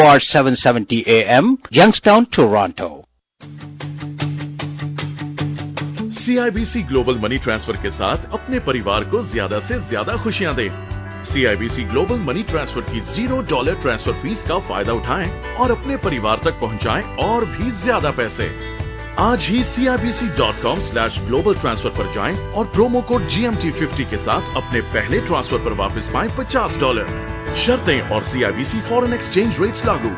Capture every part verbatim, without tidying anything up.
or seven seventy A M, Youngstown, Toronto. C I B C global money transfer के साथ अपने परिवार को ज्यादा से ज्यादा खुशियां दें। C I B C global money transfer की जीरो डॉलर ट्रांसफर फीस का फायदा उठाएं और अपने परिवार तक पहुंचाएं और भी ज्यादा पैसे। आज ही C I B C dot com slash global transfer पर जाएं और promo code G M T fifty के साथ अपने पहले ट्रांसफर पर वापस पाएं पचास डॉलर। शर्तें और C I B C foreign exchange rates लागू।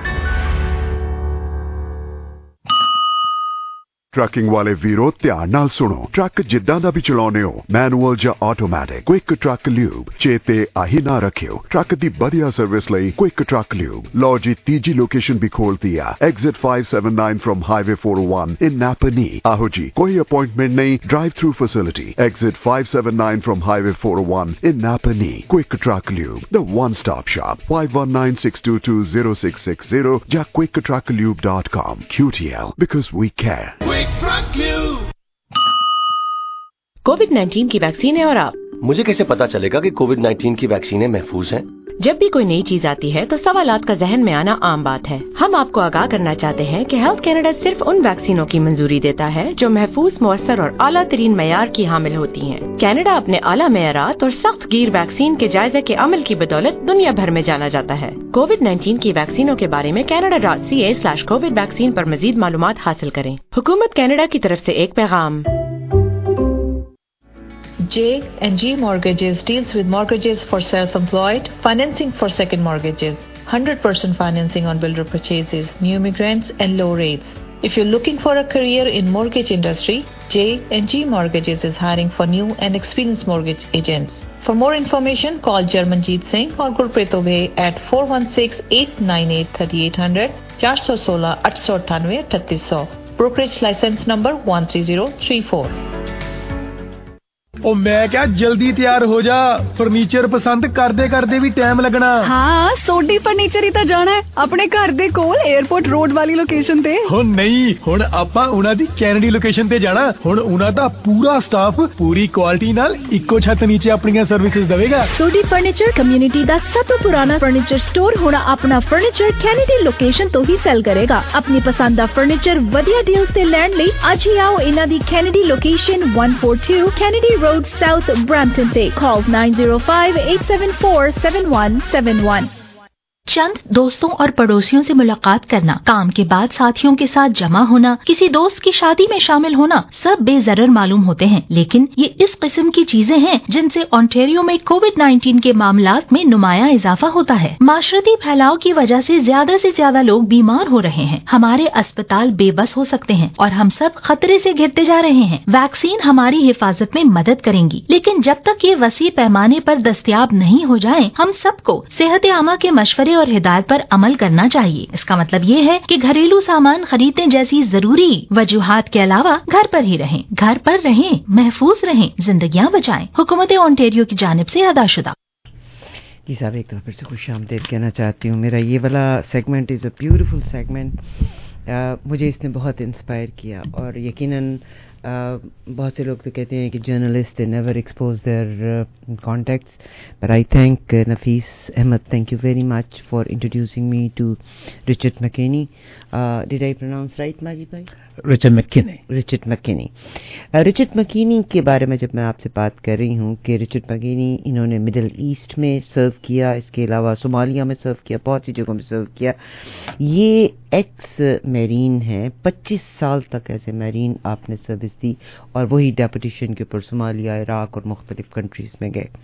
ट्रकिंग वाले वीरो ध्यान नाल सुनो। ट्रक जिद्दां दा भी चलाउने हो, मैनुअल ਜਾਂ ਆਟੋਮੈਟਿਕ, क्विक ट्रक ल्यूब चेते आही ना रखियो। ट्रक दी बढ़िया सर्विस लई क्विक ट्रक ल्यूब। लो जी तीजी लोकेशन भी खोल दिया, exit five seventy-nine from highway four oh one in Napanee. आहो जी, कोई अपॉइंटमेंट नहीं, drive through facility, exit five seventy-nine from highway four oh one in Napanee. Quick truck lube, the one stop shop, five one nine six two two zero six six zero या quick truck lube dot com. Q T L, because we care। COVID nineteen की vaccine है और आप। मुझे कैसे पता चलेगा कि कोविड नाइन्टीन की वैक्सीनें महफूज हैं? जब भी कोई नई चीज आती है तो सवालात का जहन में आना आम बात है। हम आपको आगाह करना चाहते हैं कि हेल्थ कैनेडा सिर्फ उन वैक्सीनों की मंजूरी देता है जो महफूज, मौसर और आला तरीन मयार की हामिल होती हैं। कैनेडा अपने आला मयारात और सख्त गिर वैक्सीन के जायजे के अमल की बदौलत दुनिया भर में जाना जाता है। कोविड नाइन्टीन की वैक्सीनों के बारे में Canada dot C A slash COVID vaccine पर मजीद मालूमात हासिल करें। हुकूमत कैनेडा की तरफ से एक पैगाम। J and G Mortgages deals with mortgages for self-employed, financing for second mortgages, one hundred percent financing on builder purchases, new immigrants and low rates. If you're looking for a career in mortgage industry, J and G Mortgages is hiring for new and experienced mortgage agents. For more information, call Jarmanjeet Singh or Gurpreet Obey at four one six, eight nine eight, three eight zero zero, four one six, eight eight eight, three eight zero zero. Brokerage license number one three zero three four. ओ मैं क्या जल्दी तैयार हो जा, furniture पसंद करदे करदे भी टाइम लगना। हाँ, सोडी फर्नीचर ही तो जाना है अपने घर दे कोल एयरपोर्ट रोड वाली लोकेशन ते। हो नहीं, हुण आपां उना दी कैनेडी लोकेशन ते जाना। हुण उना दा पूरा स्टाफ पूरी क्वालिटी नाल इक्को छत नीचे अपनी सर्विसेज देवेगा। सोडी फर्नीचर कम्युनिटी दा सब तो पुराना फर्नीचर स्टोर हुण अपना फर्नीचर कैनेडी लोकेशन तो ही सेल करेगा। अपनी पसंद दा फर्नीचर वधिया डील्स ते लैंड लई अज ही आओ इना दी Kennedy location one forty-two Kennedy road South Brampton Day. Call nine zero five, eight seven four, seven one seven one. चंद दोस्तों और पड़ोसियों से मुलाकात करना, काम के बाद साथियों के साथ जमा होना, किसी दोस्त की शादी में शामिल होना, सब बेजरर मालूम होते हैं, लेकिन ये इस किस्म की चीजें हैं जिनसे ओंटारियो में कोविड नाइन्टीन के मामलात में नुमाया इजाफा होता है। माशरती फैलाव की वजह से ज्यादा से ज्यादा लोग बीमार हो रहे हैं, हमारे अस्पताल बेबस हो सकते हैं और हम सब खतरे से घिरते जा रहे हैं। वैक्सीन हमारी हिफाजत में मदद करेंगी, लेकिन जब तक ये वसी पैमाने पर दस्तयाब नहीं हो जाए, हम सबको सेहत आमा के मशवरे और हिदायत पर अमल करना चाहिए। इसका मतलब ये है कि घरेलू सामान खरीदने जैसी जरूरी वजूहात के अलावा घर पर ही रहें, घर पर रहें, महफूज रहें, जिंदगियां बचाएं। हुकूमत ओंटारियो की जानिब से अदाशुदा। जी साहब, एक तरफ फिर से खुश आमदीद कहना चाहती हूँ। मेरा ये वाला segment is a beautiful segment. मुझे इसने बहुत इंस्पायर किया और यकीनन Uh, बहुत से लोग तो कहते हैं कि journalist they never expose their contacts, but I thank Nafees Ahmad, thank you very much for introducing me to Richard McKenney. Did I pronounce right माजी भाई? Richard McKenney. Richard McKenney Richard McKenney के बारे में जब मैं आपसे बात कर रही हूँ कि रिचर्ड मैकेनी इन्होंने मिडल ईस्ट में सर्व किया, इसके अलावा सोमालिया में सर्व किया, बहुत सी जगहों में सर्व किया। ये एक्स मैरीन है, पच्चीस साल तक एज ए मैरीन आपने सर्विस दी और वही डेपुटेशन के ऊपर सोमालिया, इराक और मुख्तलिफ कंट्रीज में गए।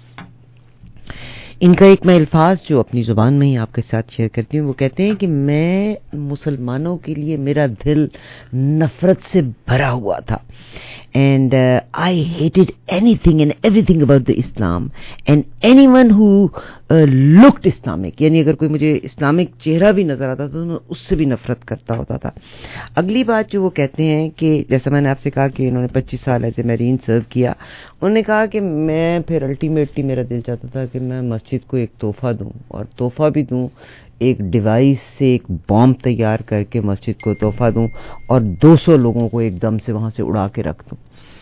इनका एक मैं अल्फाज जो अपनी ज़ुबान में ही आपके साथ शेयर करती हूँ, वो कहते हैं कि मैं मुसलमानों के लिए मेरा दिल नफ़रत से भरा हुआ था and uh, I hated anything and everything about the Islam and anyone who uh, looked Islamic, यानी अगर कोई मुझे इस्लामिक चेहरा भी नज़र आता था तो मैं उससे भी नफ़रत करता होता था। अगली बात जो वो कहते हैं कि जैसा मैंने आपसे कहा कि इन्होंने पच्चीस साल ऐसे मैरीन सर्व किया, उन्होंने कहा कि मैं फिर अल्टीमेटली मेरा दिल चाहता था कि मैं मस्जिद को एक तोहफ़ा दूं और तोहफ़ा भी दूं, एक डिवाइस से एक बॉम्ब तैयार करके मस्जिद को तोहफ़ा दूं और दो सौ लोगों को एकदम से वहाँ से उड़ा के रख दूं।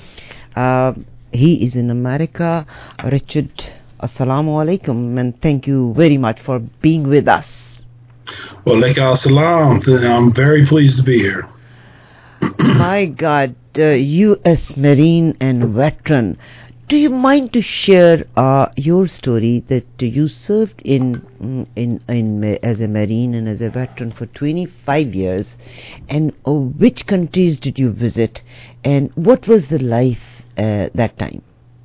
He is in America. Richard, अस्सलामु अलैकुम and thank you very much for being with us. Wa alaikum assalam. I'm very pleased to be here. My God, uh, U S Marine and veteran. Do you mind to share uh, your story that you served in in in as a Marine and as a veteran for twenty-five years, and uh, which countries did you visit, and what was the life uh, that time?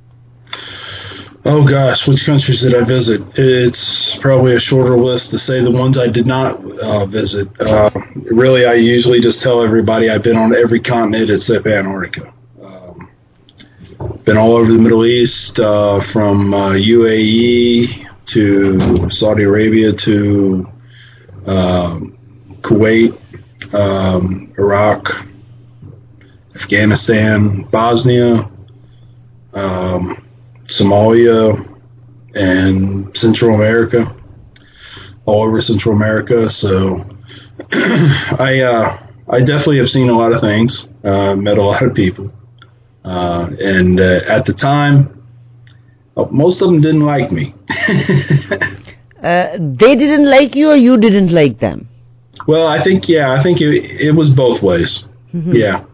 Oh gosh, which countries did I visit? It's probably a shorter list to say the ones I did not uh, visit. Uh, really, I usually just tell everybody I've been on every continent except Antarctica. Um, been all over the Middle East, uh, from uh, U A E to Saudi Arabia to uh, Kuwait, um, Iraq, Afghanistan, Bosnia, um, Somalia, and Central America, all over Central America. So I uh, I definitely have seen a lot of things, uh, met a lot of people, uh, and uh, at the time, uh, most of them didn't like me. uh, they didn't like you, or you didn't like them? Well, I think yeah, I think it, it was both ways. Mm-hmm. Yeah.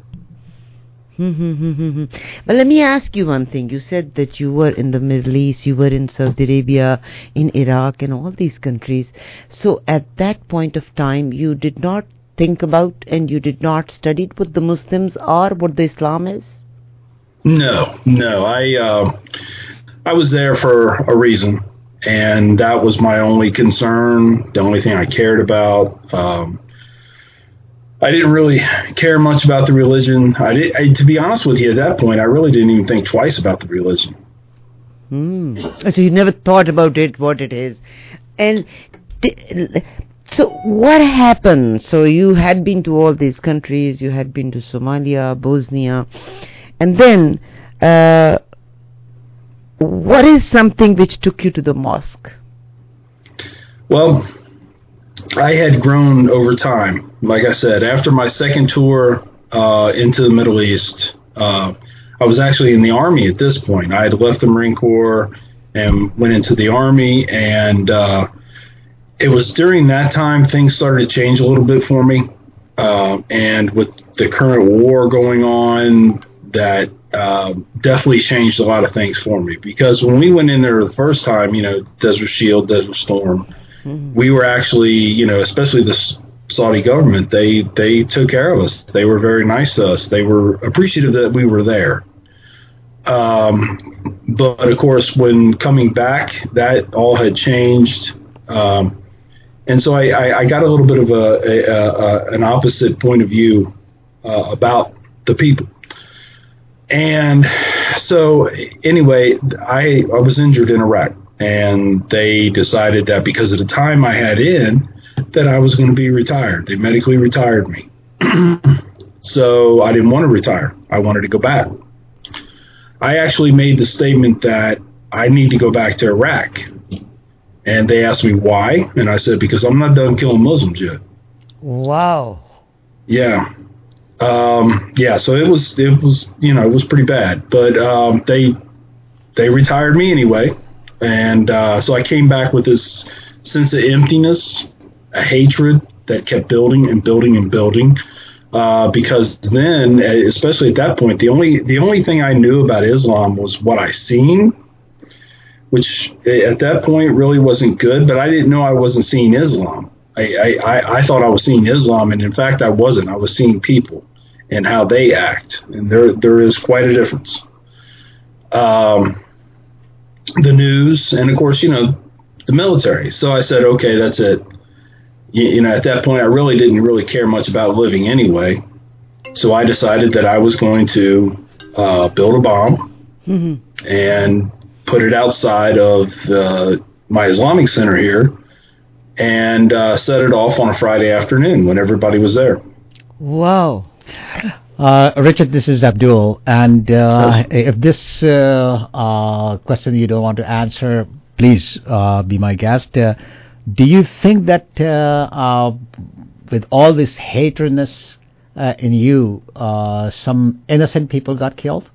But let me ask you one thing. You said that you were in the Middle East, you were in Saudi Arabia, in Iraq, and all these countries. So at that point of time, you did not think about and you did not study what the Muslims are, what the Islam is? No, no. I uh, I was there for a reason, and that was my only concern, the only thing I cared about. Um, I didn't really care much about the religion. I did, I, to be honest with you, at that point, I really didn't even think twice about the religion. Mm. So you never thought about it, what it is. And th- so what happened? So you had been to all these countries, you had been to Somalia, Bosnia, and then uh, what is something which took you to the mosque? Well, I had grown over time. Like I said, after my second tour uh, into the Middle East, uh, I was actually in the Army at this point. I had left the Marine Corps and went into the Army, and uh, it was during that time things started to change a little bit for me. Uh, and with the current war going on, that uh, definitely changed a lot of things for me. Because when we went in there the first time, you know, Desert Shield, Desert Storm, mm-hmm. we were actually, you know, especially the Saudi government, they, they took care of us. They were very nice to us. They were appreciative that we were there. Um, but, of course, when coming back, that all had changed. Um, and so I, I, I got a little bit of a, a, a an opposite point of view uh, about the people. And so, anyway, I, I was injured in Iraq. And they decided that because of the time I had in, that I was going to be retired. They medically retired me. So I didn't want to retire. I wanted to go back. I actually made the statement that I need to go back to Iraq. And they asked me why. And I said, because I'm not done killing Muslims yet. Wow. Yeah. Um, yeah, so it was, it was, you know, it was pretty bad. But um, they they retired me anyway. And uh, so I came back with this sense of emptiness, a hatred that kept building and building and building. Uh, because then, especially at that point, the only the only thing I knew about Islam was what I seen, which at that point really wasn't good. But I didn't know I wasn't seeing Islam. I, I, I thought I was seeing Islam, and in fact I wasn't. I was seeing people and how they act, and there there is quite a difference. Um. The news, and of course, you know, the military. So I said, okay, that's it. You, you know, at that point, I really didn't really care much about living anyway. So I decided that I was going to uh, build a bomb mm-hmm. and put it outside of uh, my Islamic center here and uh, set it off on a Friday afternoon when everybody was there. Wow. Uh, Richard, this is Abdul, and uh, if this uh, uh, question you don't want to answer, please uh, be my guest. Uh, do you think that uh, uh, with all this hatredness uh, in you, uh, some innocent people got killed?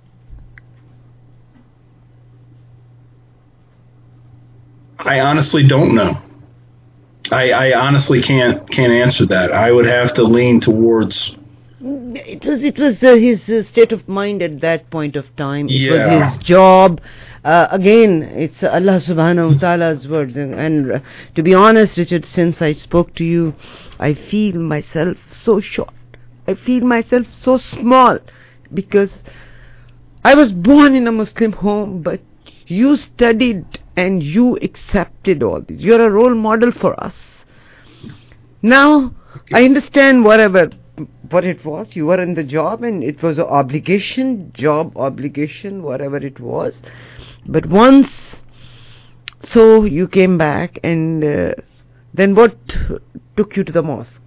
I honestly don't know. I, I honestly can't can't answer that. I would have to lean towards. It was it was uh, his uh, state of mind at that point of time. It Yeah. was his job. Uh, again, it's Allah subhanahu wa ta'ala's words. And, and uh, to be honest, Richard, since I spoke to you, I feel myself so short. I feel myself so small because I was born in a Muslim home, but you studied and you accepted all this. You're a role model for us. Now, I understand whatever what it was. You were in the job and it was an obligation, job obligation, whatever it was. But once, so you came back, and uh, then what took you to the mosque?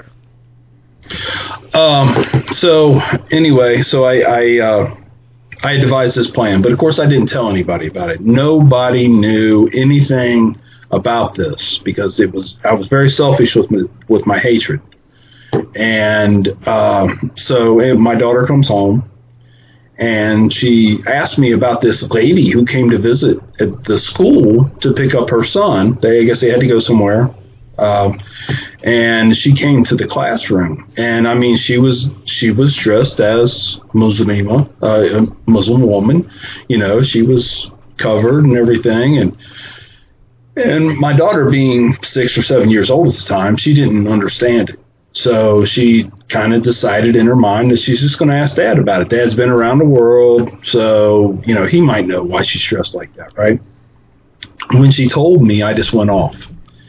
Um, so anyway, so I I, uh, I devised this plan, but of course I didn't tell anybody about it. Nobody knew anything about this because it was I was very selfish with my, with my hatred. And um, so eh, my daughter comes home, and she asked me about this lady who came to visit at the school to pick up her son. They I guess they had to go somewhere. Um, and she came to the classroom, and I mean, she was she was dressed as Muslima, uh, a Muslim woman. You know, she was covered and everything, and and my daughter, being six or seven years old at the time, she didn't understand it. So she kind of decided in her mind that she's just going to ask Dad about it. Dad's been around the world, so you know he might know why she's dressed like that, right? When she told me, I just went off.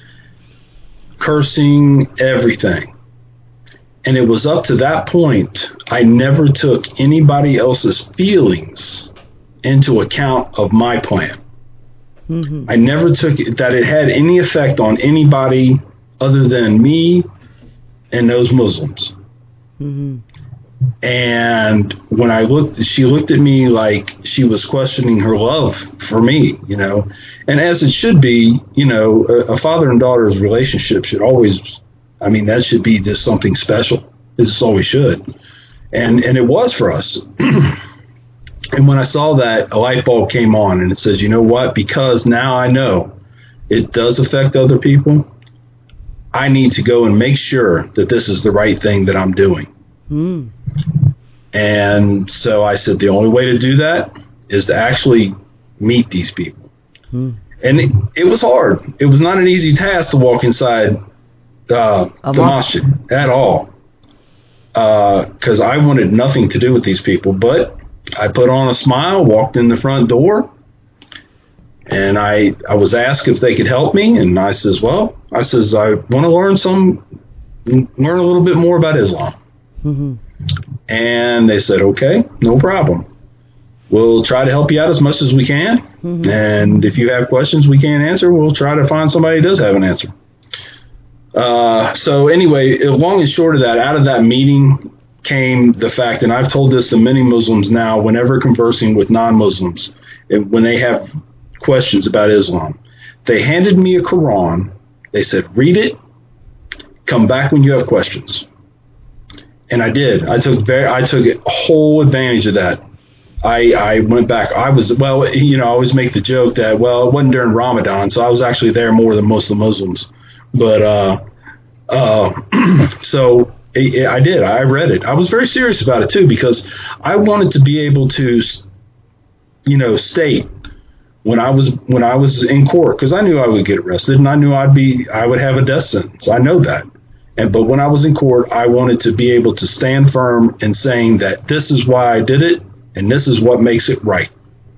Cursing, everything. And it was up to that point, I never took anybody else's feelings into account of my plan. Mm-hmm. I never took it, that it had any effect on anybody other than me and those Muslims. Mm-hmm. And when I looked, she looked at me like she was questioning her love for me, you know, and as it should be, you know, a, a father and daughter's relationship should always, I mean, that should be just something special. This always should. And, and it was for us. And when I saw that, a light bulb came on and it says, you know what, because now I know it does affect other people, I need to go and make sure that this is the right thing that I'm doing. Mm. And so I said, the only way to do that is to actually meet these people. Mm. And it, it was hard. It was not an easy task to walk inside uh, the masjid at all. Because uh, I wanted nothing to do with these people. But I put on a smile, walked in the front door, and I, I was asked if they could help me. And I says, well, I says, I want to learn some, learn a little bit more about Islam. Mm-hmm. And they said, okay, no problem. We'll try to help you out as much as we can. Mm-hmm. And if you have questions we can't answer, we'll try to find somebody who does have an answer. Uh, so anyway, long and short of that, out of that meeting came the fact, and I've told this to many Muslims now, whenever conversing with non-Muslims, when they have questions about Islam, they handed me a Quran. They said, read it, come back when you have questions. And I did. I took very, I took whole advantage of that. I, I went back. I was, well, you know, I always make the joke that, well, it wasn't during Ramadan, so I was actually there more than most of the Muslims. But, uh, uh, so it, it, I did. I read it. I was very serious about it, too, because I wanted to be able to, you know, state when I was, when I was in court, because I knew I would get arrested and I knew I'd be, I would have a death sentence. I know that. And, but when I was in court, I wanted to be able to stand firm in saying that this is why I did it, and this is what makes it right.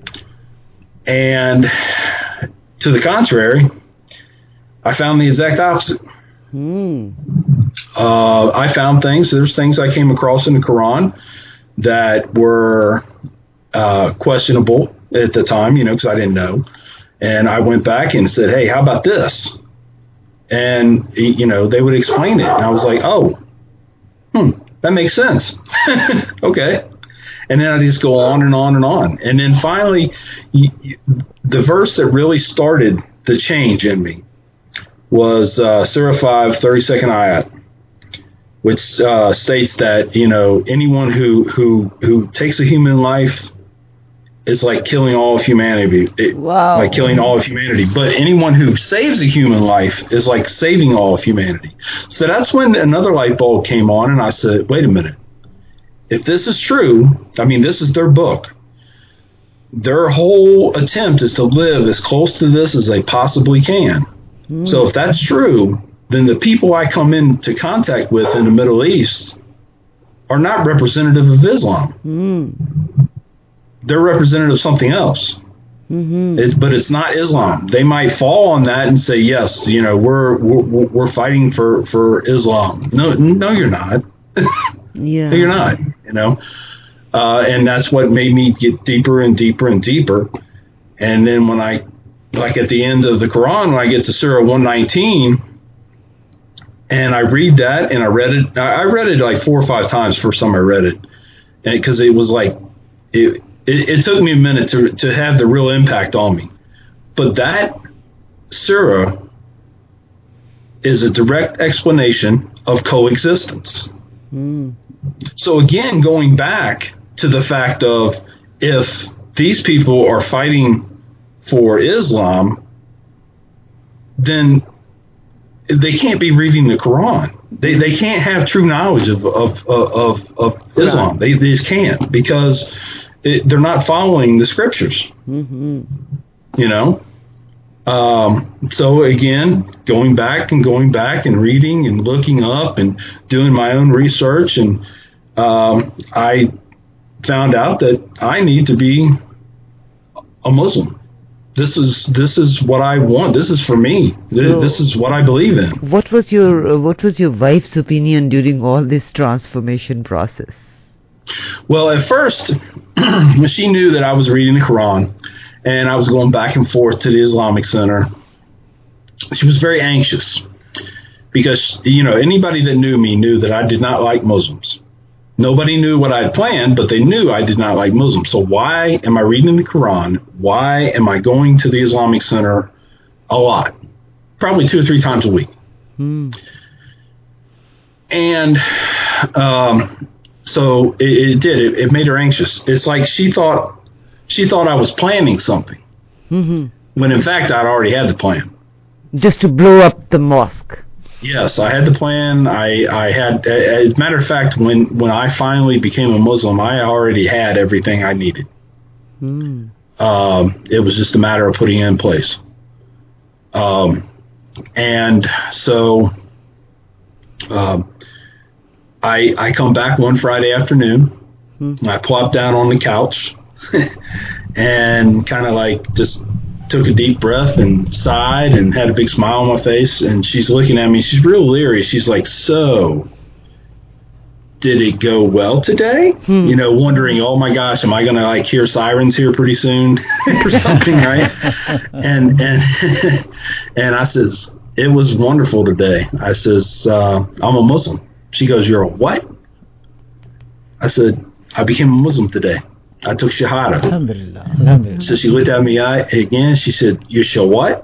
And to the contrary, I found the exact opposite. Mm. Uh, I found things, there's things I came across in the Quran that were uh, questionable at the time, you know, because I didn't know. And I went back and said, hey, how about this? And, you know, they would explain it. And I was like, oh, hmm, that makes sense. Okay. And then I just go on and on and on. And then finally, you, you, the verse that really started the change in me was uh, Surah five, thirty-second ayat, which uh, states that, you know, anyone who, who, who takes a human life is like killing all of humanity. It, wow. Like killing all of humanity. But anyone who saves a human life is like saving all of humanity. So that's when another light bulb came on, and I said, wait a minute. If this is true, I mean, this is their book. Their whole attempt is to live as close to this as they possibly can. Mm. So if that's true, then the people I come into contact with in the Middle East are not representative of Islam. Mm. They're representative of something else. Mm-hmm. It, but it's not Islam. They might fall on that and say, yes, you know, we're we're, we're fighting for, for Islam. No, no, you're not. Yeah. No, you're not, you know. Uh, and that's what made me get deeper and deeper and deeper. And then when I, like at the end of the Quran, when I get to Surah one nineteen, and I read that, and I read it, I read it like four or five times the first time I read it, and because it was like, it, it, it took me a minute to to have the real impact on me. But that surah is a direct explanation of coexistence. Mm. So again, going back to the fact of if these people are fighting for Islam, then they can't be reading the Quran. They they can't have true knowledge of of of, of Islam. They, they just can't, because it, they're not following the scriptures. Mm-hmm. You know. Um, so again, going back and going back and reading and looking up and doing my own research, and um, I found out that I need to be a Muslim. This is this is what I want. This is for me. This, so this is what I believe in. What was your uh, what was your wife's opinion during all this transformation process? Well, at first, when she knew that I was reading the Quran and I was going back and forth to the Islamic Center, she was very anxious, because, you know, anybody that knew me knew that I did not like Muslims. Nobody knew what I had planned, but they knew I did not like Muslims. So why am I reading the Quran? Why am I going to the Islamic Center a lot? Probably two or three times a week. Hmm. And um, so it, it did. It, it made her anxious. It's like she thought she thought I was planning something, mm-hmm. when in fact I'd already had the plan. Just to blow up the mosque. Yes, I had the plan. I, I had, as a matter of fact, when, when I finally became a Muslim, I already had everything I needed. Mm. Um, it was just a matter of putting it in place. Um, and so um, I I come back one Friday afternoon, mm. and I plop down on the couch and kind of like just took a deep breath and sighed and had a big smile on my face. And she's looking at me. She's real leery. She's like, so did it go well today? Hmm. You know, wondering, oh my gosh, am I going to like hear sirens here pretty soon or something, right? And, and, and I says, it was wonderful today. I says, uh, I'm a Muslim. She goes, you're a what? I said, I became a Muslim today. I took Shahada. Alhamdulillah. Alhamdulillah. So she looked at me again. She said, you shall what?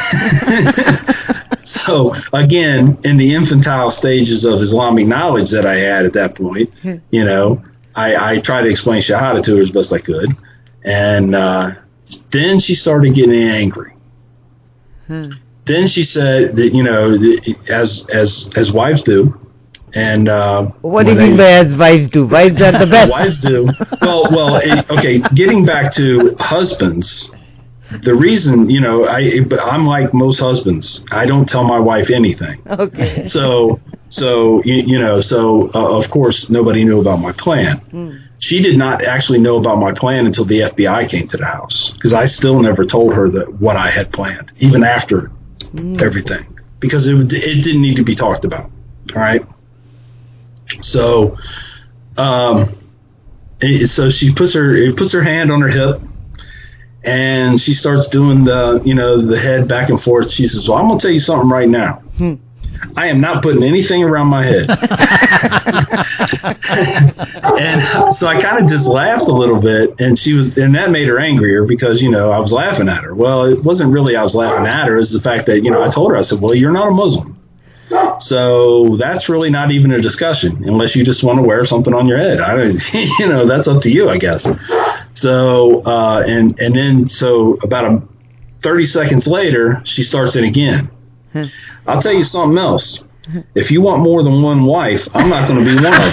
So, again, in the infantile stages of Islamic knowledge that I had at that point, you know, I, I tried to explain Shahada to her as best I could. And uh, then she started getting angry. Hmm. Then she said that, you know, as as as wives do. And uh, what do you mean by as wives do? Wives are the best. Wives do. Well, well, it, okay. Getting back to husbands, the reason, you know, I I'm like most husbands. I don't tell my wife anything. Okay. So, so you, you know, so uh, of course nobody knew about my plan. Hmm. She did not actually know about my plan until the F B I came to the house, because I still never told her that what I had planned, even after Hmm. everything, because it it didn't need to be talked about. All right. So, um, it, so she puts her puts her hand on her hip, and she starts doing the you know the head back and forth. She says, "Well, I'm gonna tell you something right now. Hmm. I am not putting anything around my head." And so I kind of just laughed a little bit, and she was, and that made her angrier, because you know I was laughing at her. Well, it wasn't really I was laughing at her. It was the fact that you know I told her, I said, "Well, you're not a Muslim. So that's really not even a discussion, unless you just want to wear something on your head. I don't, you know, that's up to you, I guess." So, uh, and, and then, so about a thirty seconds later, she starts it again. I'll tell you something else. If you want more than one wife, I'm not going to be one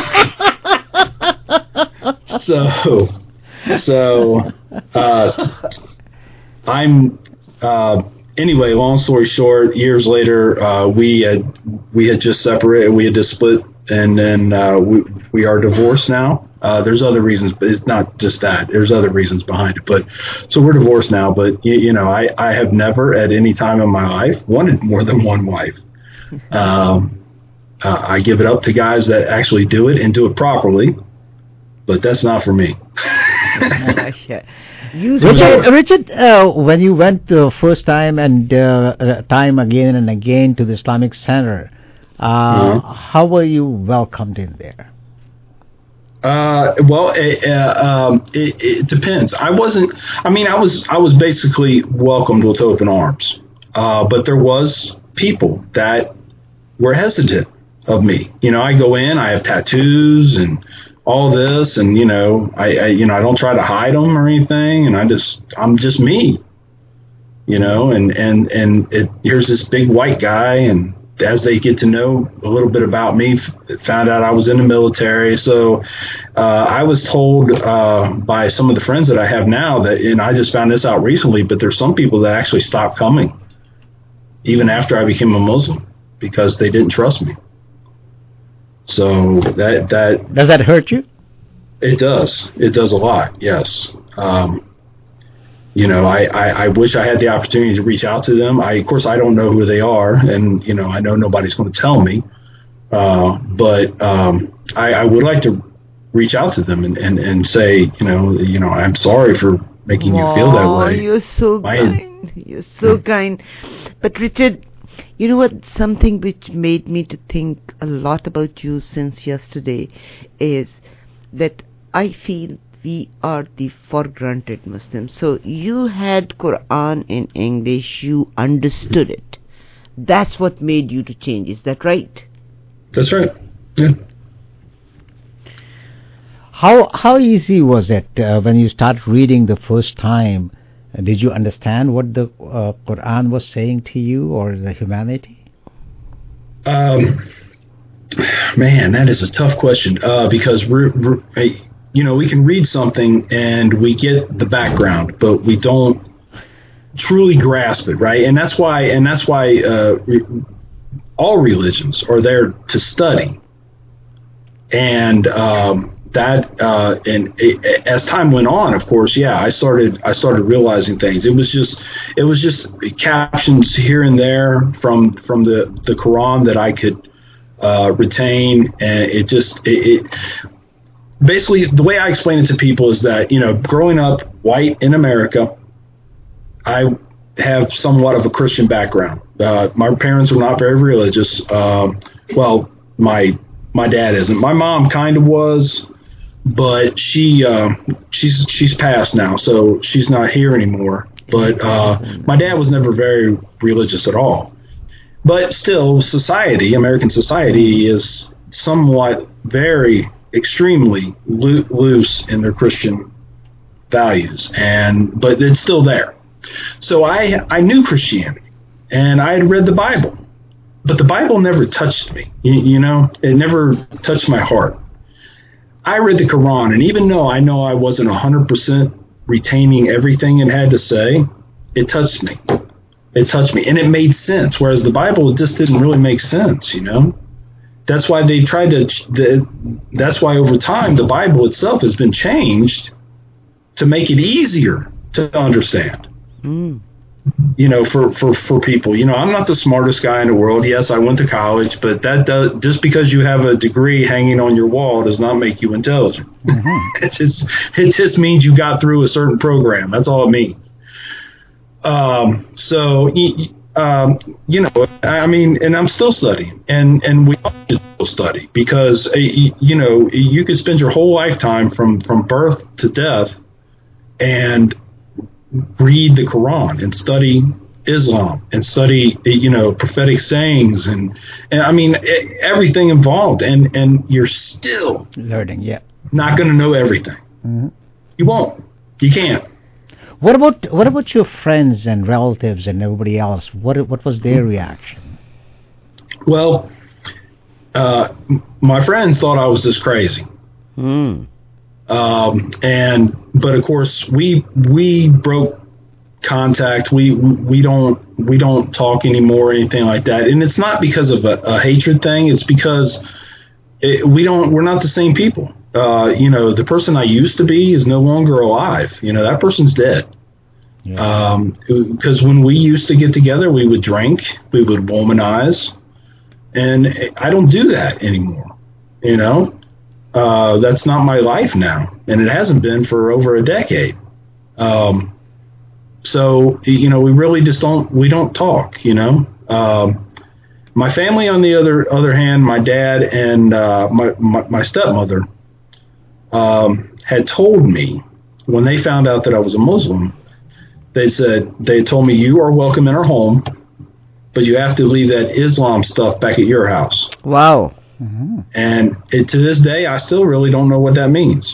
of them. So, so, uh, I'm, uh, anyway, long story short, years later, uh, we had, we had just separated, we had just split, and then, uh, we, we are divorced now. Uh, there's other reasons, but it's not just that. There's other reasons behind it. But so we're divorced now. But you, you know, I, I have never at any time in my life wanted more than one wife. Um, uh, I give it up to guys that actually do it and do it properly. But that's not for me. Richard, Richard uh, when you went the first time and uh, time again and again to the Islamic Center, uh, mm-hmm. how were you welcomed in there? Uh, well, it, uh, um, it, it depends. I wasn't, I mean, I was, I was basically welcomed with open arms. Uh, but there was people that were hesitant of me. You know, I go in, I have tattoos and all this, and, you know, I, I, you know, I don't try to hide them or anything. And I just, I'm just me, you know, and, and, and it, here's this big white guy, and as they get to know a little bit about me, f- found out I was in the military. So uh, I was told uh, by some of the friends that I have now that, and I just found this out recently, but there's some people that actually stopped coming even after I became a Muslim because they didn't trust me. So that that does that hurt you? It does. It does a lot. Yes. Um, You know, I, I, I wish I had the opportunity to reach out to them. I, of course, I don't know who they are, and, you know, I know nobody's going to tell me. Uh, but um, I, I would like to reach out to them and, and, and say, you know, you know, I'm sorry for making you feel that way. Oh, you're so My, kind. You're so yeah. kind. But, Richard, you know what? Something which made me to think a lot about you since yesterday is that I feel we are the for-granted Muslims. So you had Quran in English, you understood it. That's what made you to change. Is that right? That's right. Yeah. How how easy was it uh, when you started reading the first time? Uh, did you understand what the uh, Quran was saying to you or the humanity? Um, man, that is a tough question uh, because we're, we're hey, you know, we can read something and we get the background, but we don't truly grasp it, right? And that's why, and that's why uh, re- all religions are there to study. And um, that, uh, and it, as time went on, of course, yeah, I started, I started realizing things. It was just, it was just captions here and there from from the the Quran that I could uh, retain, and it just it. it Basically, the way I explain it to people is that, you know, growing up white in America, I have somewhat of a Christian background. Uh, my parents were not very religious. Uh, well, my my dad isn't. My mom kind of was, but she uh, she's she's passed now, so she's not here anymore. But uh, my dad was never very religious at all. But still, society, American society, is somewhat very extremely lo- loose in their Christian values, and but it's still there. So I I knew Christianity, and I had read the Bible, but the Bible never touched me. You, you know, it never touched my heart. I read the Quran, and even though I know I wasn't one hundred percent retaining everything it had to say, it touched me. It touched me, and it made sense, whereas the Bible just didn't really make sense, you know? That's why they tried to, the, that's why over time the Bible itself has been changed to make it easier to understand. Mm. You know, for, for, for people. You know, I'm not the smartest guy in the world. Yes, I went to college, but that does, just because you have a degree hanging on your wall does not make you intelligent. Mm-hmm. it just it just means you got through a certain program. That's all it means. Um, so, um, you know, I mean, and I'm still studying, and, and we all still study because, you know, you could spend your whole lifetime from, from birth to death and read the Quran and study Islam and study, you know, prophetic sayings and, and I mean, everything involved, and, and you're still learning, yeah, not going to know everything. Mm-hmm. You won't. You can't. What about what about your friends and relatives and everybody else? What what was their reaction? Well, uh, my friends thought I was just crazy. Mm. Um, and but of course we we broke contact. We we don't we don't talk anymore or anything like that. And it's not because of a, a hatred thing. It's because it, we don't we're not the same people. Uh, you know, the person I used to be is no longer alive. You know, that person's dead. Yeah. Um, because when we used to get together, we would drink, we would womanize, and I don't do that anymore. You know, uh, that's not my life now, and it hasn't been for over a decade. Um, so you know, we really just don't we don't talk. You know, um, my family on the other other hand, my dad and uh, my, my my stepmother. Um, had told me when they found out that I was a Muslim, they said, they told me, you are welcome in our home, but you have to leave that Islam stuff back at your house. Wow. Mm-hmm. And it, to this day, I still really don't know what that means.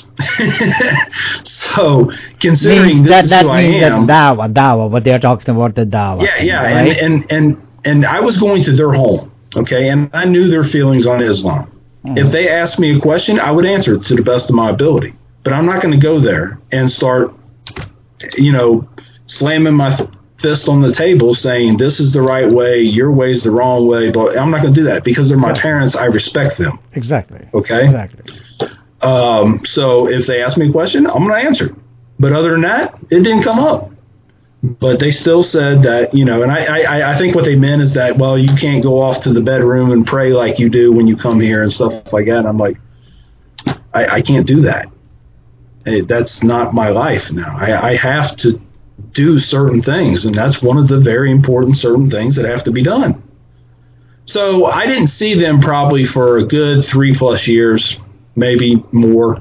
So considering means this that, is that who means I am. That dawah, dawah, what they're talking about, the dawah. Yeah, yeah. Right? And, and, and, and I was going to their home, okay, and I knew their feelings on Islam. If they asked me a question, I would answer it to the best of my ability. But I'm not going to go there and start, you know, slamming my th- fist on the table saying this is the right way, your way is the wrong way. But I'm not going to do that because they're my parents. I respect them. Exactly. Okay? Exactly. Um, so if they ask me a question, I'm going to answer. But other than that, it didn't come up. But they still said that, you know, and I, I, I think what they meant is that, well, you can't go off to the bedroom and pray like you do when you come here and stuff like that. And I'm like, I, I can't do that. Hey, that's not my life now. I, I have to do certain things, and that's one of the very important certain things that have to be done. So I didn't see them probably for a good three plus years, maybe more.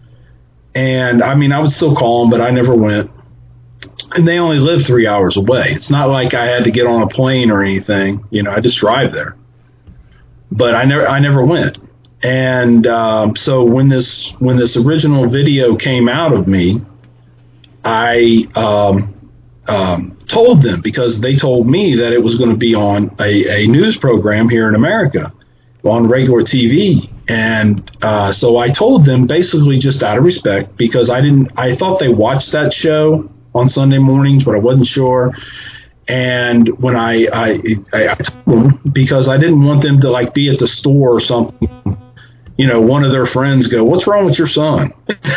And, I mean, I would still call them, but I never went. And they only live three hours away. It's not like I had to get on a plane or anything. You know, I just drive there. But I never, I never went. And um, so when this, when this original video came out of me, I um, um, told them because they told me that it was going to be on a, a news program here in America, on regular T V. And uh, so I told them basically just out of respect because I didn't, I thought they watched that show on Sunday mornings, but I wasn't sure. And when I, I, I, I told them because I didn't want them to like be at the store or something, you know, one of their friends go, what's wrong with your son?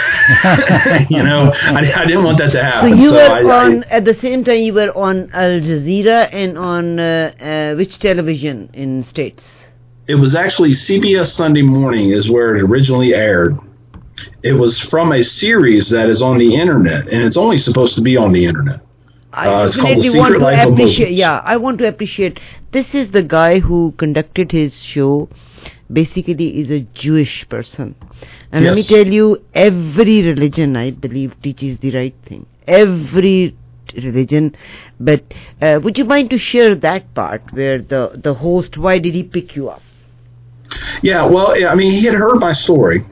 You know, I, I didn't want that to happen. So you so were I, on, I, at the same time you were on Al Jazeera and on uh, uh, which television in States? It was actually C B S Sunday Morning is where it originally aired. It was from a series that is on the internet, and it's only supposed to be on the internet. I uh, it's called The definitely want Secret to Life of appreciate. Muslims. Yeah, I want to appreciate. This is the guy who conducted his show. Basically, is a Jewish person, and Yes. let me tell you, every religion, I believe, teaches the right thing. Every religion, but uh, would you mind to share that part where the the host? Why did he pick you up? Yeah, well, I mean, he had heard my story.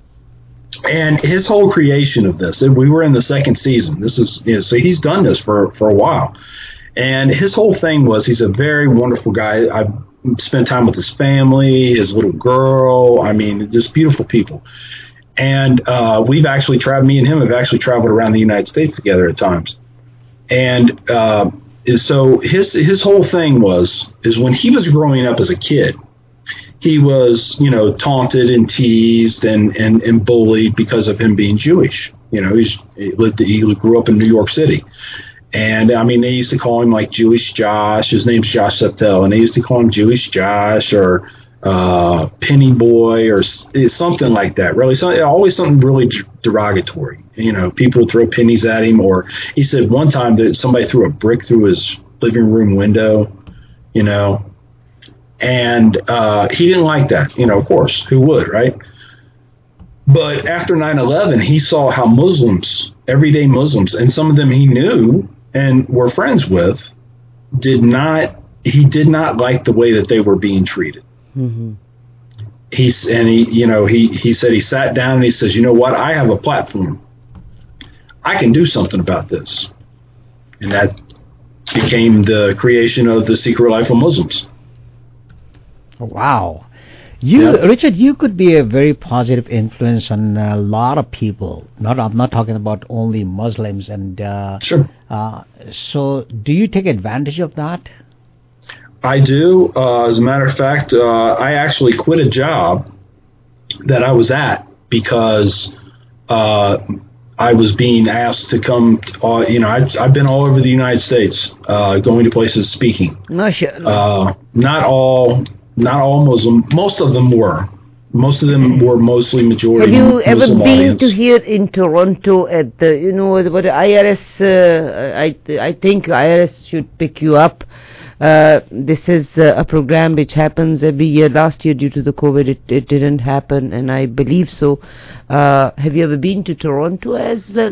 And his whole creation of this, and we were in the second season. This is, you know, so he's done this for, for a while. And his whole thing was he's a very wonderful guy. I spent time with his family, his little girl. I mean, just beautiful people. And uh, we've actually traveled, me and him have actually traveled around the United States together at times. And uh, so his his whole thing was, is when he was growing up as a kid, he was, you know, taunted and teased and, and, and bullied because of him being Jewish. You know, he's, he lived, he grew up in New York City. And, I mean, they used to call him, like, Jewish Josh. His name's Josh Septel. And they used to call him Jewish Josh or uh, Penny Boy or something like that. Really, so, always something really derogatory. You know, people would throw pennies at him. Or he said one time that somebody threw a brick through his living room window, you know. And uh, he didn't like that, you know, of course, who would, right? But after nine eleven, he saw how Muslims, everyday Muslims, and some of them he knew and were friends with, did not, he did not like the way that they were being treated. Mm-hmm. He's, and he, you know, he, he said he sat down and he says, you know what, I have a platform. I can do something about this. And that became the creation of the Secret Life of Muslims. Wow. You, Yeah. Richard, you could be a very positive influence on a lot of people. Not, I'm not talking about only Muslims. And uh, Sure. Uh, so, do you take advantage of that? I do. Uh, as a matter of fact, uh, I actually quit a job that I was at because uh, I was being asked to come. To, uh, you know, I've, I've been all over the United States, uh, going to places speaking. MashaAllah. Uh, not all, not all Muslim. Most of them were. Most of them were mostly majority. Have you ever Muslim been audience. to here in Toronto at the, you know, what I R S, uh, I, I think I R S should pick you up. Uh, this is uh, a program which happens every year. Last year, due to the COVID, it, it didn't happen, and I believe so. Uh, have you ever been to Toronto as well?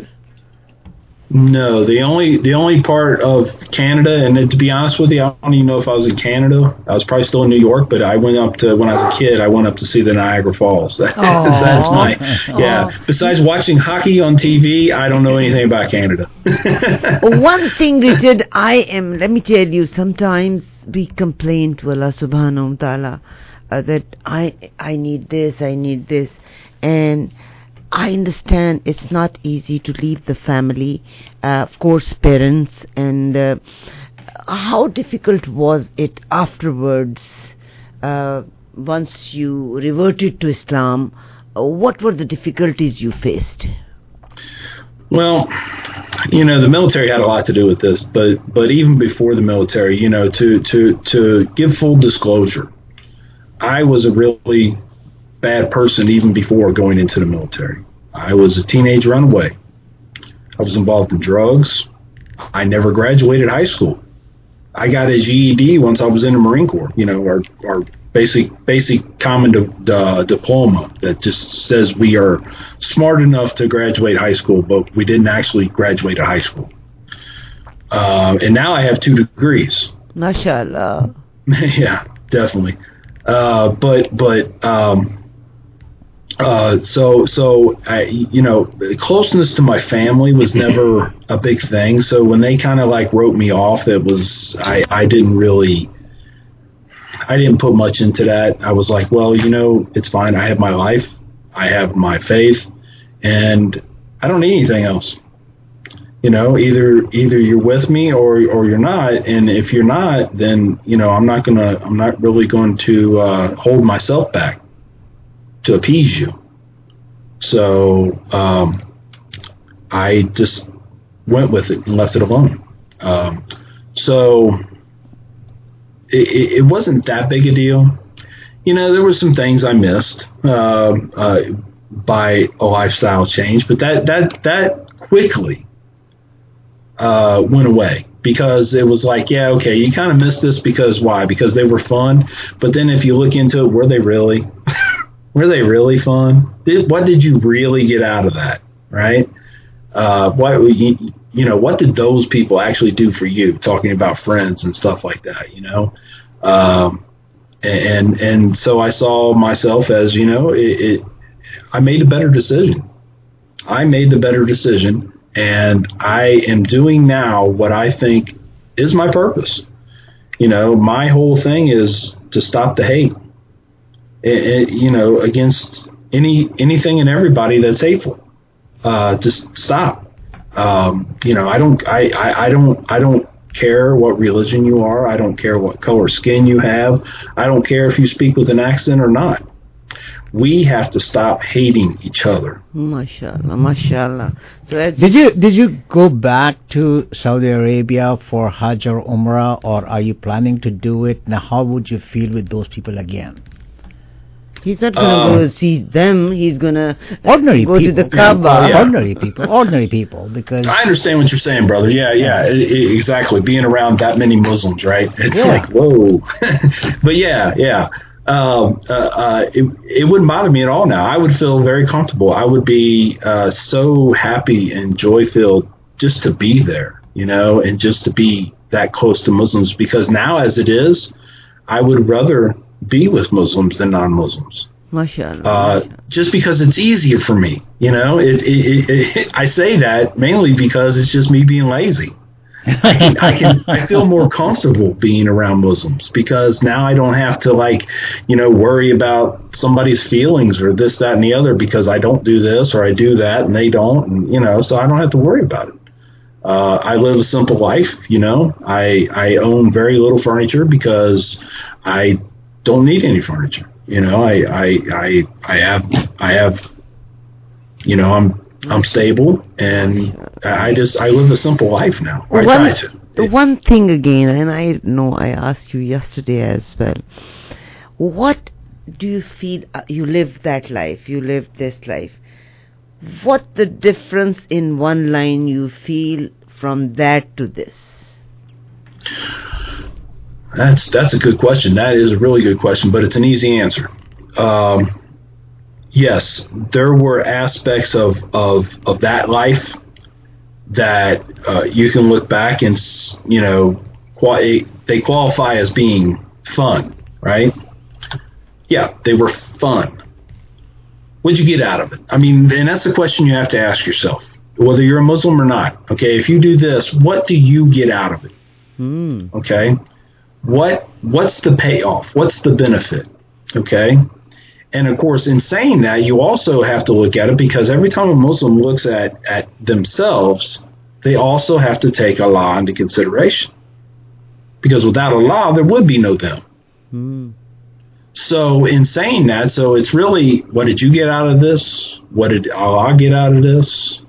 No, the only the only part of Canada, and to be honest with you, I don't even know if I was in Canada. I was probably still in New York, but I went up to, when I was a kid, I went up to see the Niagara Falls. That's, that's my, yeah. Besides watching hockey on T V, I don't know anything about Canada. One thing, Richard, I am, let me tell you, sometimes we complain to Allah subhanahu wa ta'ala uh, that I, I need this, I need this, and I understand it's not easy to leave the family, uh, of course, parents, and uh, how difficult was it afterwards, uh, once you reverted to Islam? Uh, what were the difficulties you faced? Well, you know, the military had a lot to do with this, but but even before the military, you know, to to to give full disclosure, I was a really bad person even before going into the military. I was a teenage runaway. I was involved in drugs. I never graduated high school. I got a G E D once I was in the Marine Corps, you know, our, our basic basic common di- uh, diploma that just says we are smart enough to graduate high school, but we didn't actually graduate high school. Uh, and now I have two degrees. MashaAllah. Yeah, definitely. Uh, but, but, um, uh, so, so, I, you know, closeness to my family was never a big thing. So when they kind of like wrote me off, it was, I, I didn't really, I didn't put much into that. I was like, well, you know, it's fine. I have my life. I have my faith, and I don't need anything else. You know, either either you're with me or or you're not. And if you're not, then, you know, I'm not gonna I'm not really going to uh, hold myself back to appease you. So um, I just went with it and left it alone. Um, so it, it wasn't that big a deal. You know, there were some things I missed uh, uh, by a lifestyle change, but that that that quickly uh, went away, because it was like, yeah, okay, you kind of missed this because why? Because they were fun. But then if you look into it, were they really? Were they really fun? Did, what did you really get out of that, right? Uh, what you, you know, what did those people actually do for you? Talking about friends and stuff like that, you know. Um, and and so I saw myself as, you know, it, it. I made a better decision. I made the better decision, and I am doing now what I think is my purpose. You know, my whole thing is to stop the hate. It, it, you know, against any anything and everybody that's hateful. Uh, just stop. Um, you know, I don't, I, I, I don't, I don't care what religion you are. I don't care what color skin you have. I don't care if you speak with an accent or not. We have to stop hating each other. MashaAllah, MashaAllah. So as Did you did you go back to Saudi Arabia for Hajj or Umrah, or are you planning to do it? Now, how would you feel with those people again? he's not going to Um, go see them. He's going to Ordinary go people. to the Kaaba. Yeah. Ordinary people. Ordinary people. Because I understand what you're saying, brother. Yeah, yeah, i i exactly. Being around that many Muslims, right? It's Yeah. like, whoa. But yeah, yeah. Um, uh, uh, it, it wouldn't bother me at all now. I would feel very comfortable. I would be uh, so happy and joy-filled just to be there, you know, and just to be that close to Muslims. Because now, as it is, I would rather be with Muslims than non-Muslims. MashaAllah. Uh, just because it's easier for me, you know. It, it, it, it, I say that mainly because it's just me being lazy. I can, I can, I feel more comfortable being around Muslims because now I don't have to like, you know, worry about somebody's feelings or this, that, and the other because I don't do this or I do that and they don't, and you know, so I don't have to worry about it. Uh, I live a simple life, you know. I I own very little furniture because I don't need any furniture. You know, I, I, I, I have, I have, you know, I'm, I'm stable and I just, I live a simple life now. I one, try to. The one thing again, and I know I asked you yesterday as well, what do you feel, uh, you lived that life, you lived this life, what the difference in one line you feel from that to this? That's that's a good question. That is a really good question, but it's an easy answer. Um, yes, there were aspects of of, of that life that uh, you can look back and, you know, quali- they qualify as being fun, right? Yeah, they were fun. What'd you get out of it? I mean, and that's the question you have to ask yourself, whether you're a Muslim or not. Okay, if you do this, what do you get out of it? Mm. Okay. What what's the payoff? What's the benefit? Okay? And of course, in saying that, you also have to look at it because every time a Muslim looks at, at themselves, they also have to take Allah into consideration. Because without Allah, there would be no them. Mm. So in saying that, so it's really, what did you get out of this? What did Allah get out of this?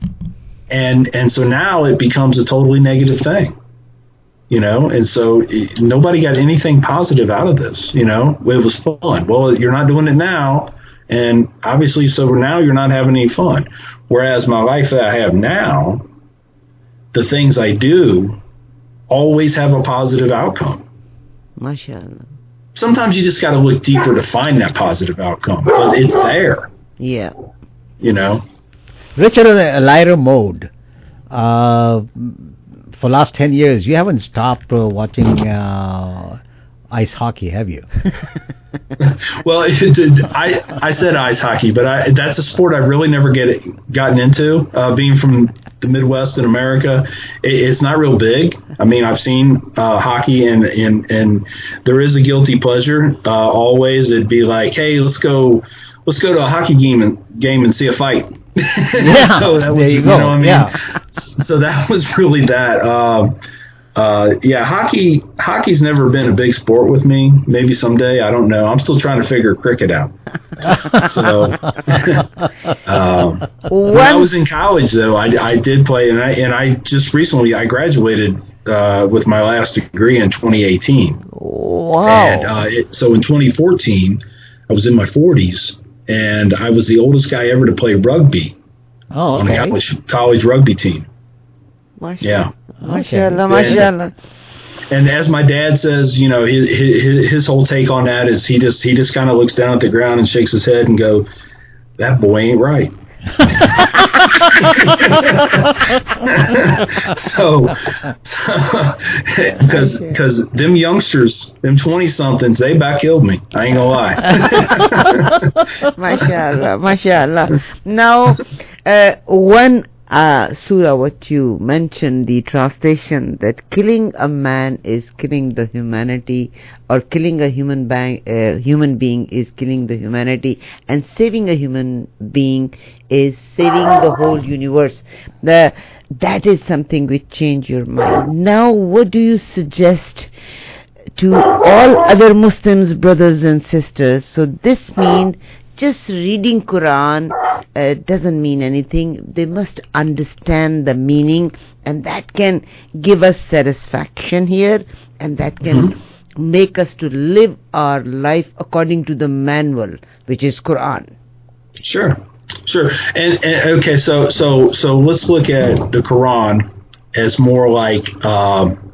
And and so now it becomes a totally negative thing. You know, and so it, nobody got anything positive out of this. You know, it was fun. Well, you're not doing it now, and obviously, so now you're not having any fun. Whereas my life that I have now, the things I do always have a positive outcome. MashaAllah. Sometimes you just got to look deeper to find that positive outcome, but it's there. Yeah. You know? Richard, on a lighter mode, uh, for last ten years, you haven't stopped uh, watching uh, ice hockey, have you? Well, it, I I said ice hockey, but I, that's a sport I've really never get gotten into. Uh, being from the Midwest in America, it, it's not real big. I mean, I've seen uh, hockey, and, and and there is a guilty pleasure. Uh, always, it'd be like, hey, let's go, let's go to a hockey game and game and see a fight. Yeah, so that was, there you, you go. know what I mean? Yeah. So that was really that. Um, uh, yeah, hockey. Hockey's never been a big sport with me. Maybe someday, I don't know. I'm still trying to figure cricket out. So um, when I was in college, though, I, I did play, and I and I just recently I graduated uh, with my last degree in twenty eighteen. Wow! And uh, it, so in twenty fourteen, I was in my forties. And I was the oldest guy ever to play rugby oh, okay. on a college, college rugby team. Mashallah. Yeah. MashaAllah, MashaAllah. And as my dad says, you know, his, his, his whole take on that is he just he just kind of looks down at the ground and shakes his head and go, that boy ain't right. so, because because them youngsters, them twenty somethings, they about killed me. I ain't gonna lie. MashaAllah, MashaAllah. Now, uh, one uh, surah, what you mentioned, the translation that killing a man is killing the humanity, or killing a human being, uh, human being is killing the humanity, and saving a human being is saving the whole universe. The that is something which change your mind. Now, what do you suggest to all other Muslims, brothers and sisters? So this means just reading Quran uh, doesn't mean anything. They must understand the meaning, and that can give us satisfaction here, and that can mm-hmm. make us to live our life according to the manual, which is Quran. Sure, sure. And, and okay, so so so let's look at the Quran as more like um,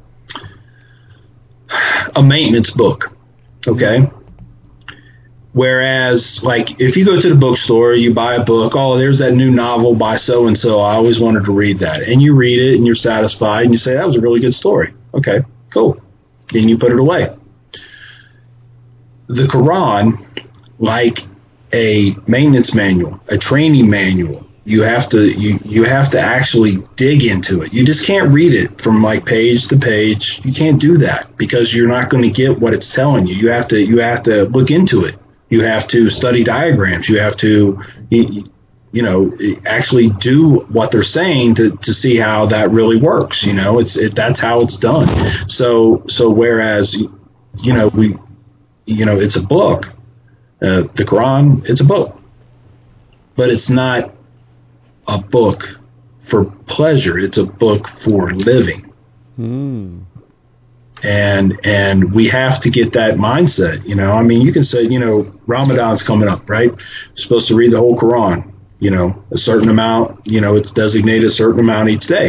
a maintenance book, okay? Mm-hmm. Whereas, like, if you go to the bookstore, you buy a book, oh, there's that new novel by so-and-so, I always wanted to read that. And you read it, and you're satisfied, and you say, that was a really good story. Okay, cool. And you put it away. The Quran, like a maintenance manual, a training manual. You have to you, you have to actually dig into it. You just can't read it from like page to page. You can't do that because you're not going to get what it's telling you. You have to you have to look into it. You have to study diagrams. You have to you, you know actually do what they're saying to, to see how that really works. You know, it's it, that's how it's done. So so whereas you know we you know it's a book, uh, the Quran, it's a book, but it's not a book for pleasure. It's a book for living. Mm. And and we have to get that mindset. You know, I mean, you can say, you know, Ramadan's coming up, right? You're supposed to read the whole Quran, you know, a certain amount, you know, it's designated a certain amount each day.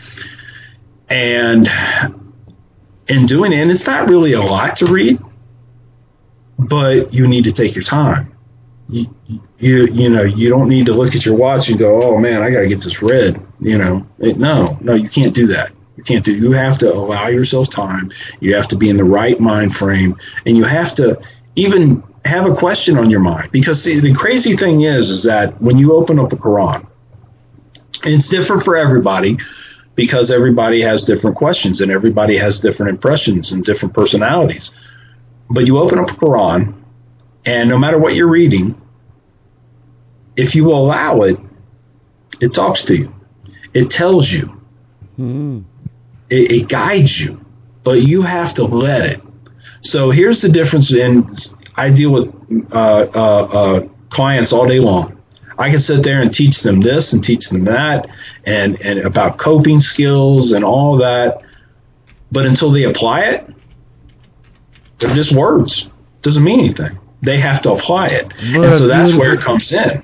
And in doing it, and it's not really a lot to read, but you need to take your time. You, you you know, you don't need to look at your watch and go, oh man, I got to get this read. You know, it, no, no, you can't do that. You can't do. You have to allow yourself time. You have to be in the right mind frame, and you have to even have a question on your mind. Because see, the crazy thing is, is that when you open up a Quran, it's different for everybody because everybody has different questions and everybody has different impressions and different personalities. But you open up a Quran, and no matter what you're reading, if you allow it, it talks to you. It tells you. Mm. It, it guides you. But you have to let it. So here's the difference. In I deal with uh, uh, uh, clients all day long. I can sit there and teach them this and teach them that and, and about coping skills and all that. But until they apply it, they're just words. Doesn't mean anything. They have to apply it. What and so that's where it comes in.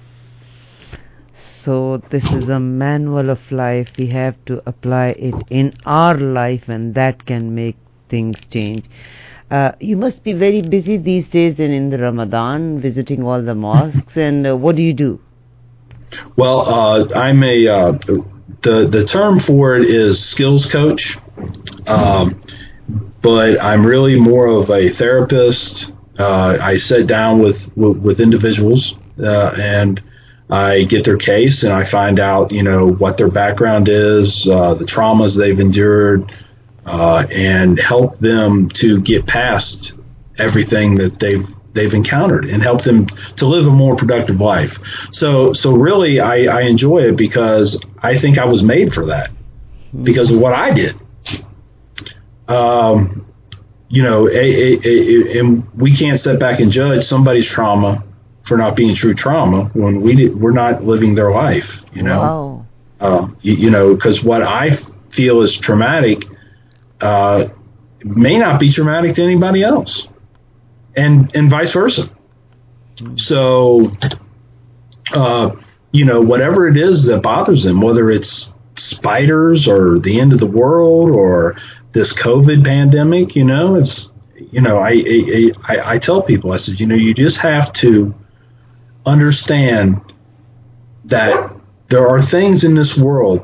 So this is a manual of life. We have to apply it in our life, and that can make things change. Uh, you must be very busy these days and in the Ramadan, visiting all the mosques. And uh, what do you do? Well, uh, I'm a uh, the the term for it is skills coach, um, but I'm really more of a therapist. Uh, I sit down with with, with individuals uh, and I get their case and I find out, you know, what their background is, uh, the traumas they've endured, uh, and help them to get past everything that they've they've encountered and help them to live a more productive life. So so really, I, I enjoy it because I think I was made for that because of what I did. Um, you know, a, a, a, and we can't sit back and judge somebody's trauma for not being true trauma when we did, we're not living their life, you know. Wow. Uh, you, you know, because what I feel is traumatic uh, may not be traumatic to anybody else, and and vice versa. Mm. So, uh, you know, whatever it is that bothers them, whether it's spiders or the end of the world or this COVID pandemic, you know, it's, you know, I, I, I, I tell people, I said, you know, you just have to understand that there are things in this world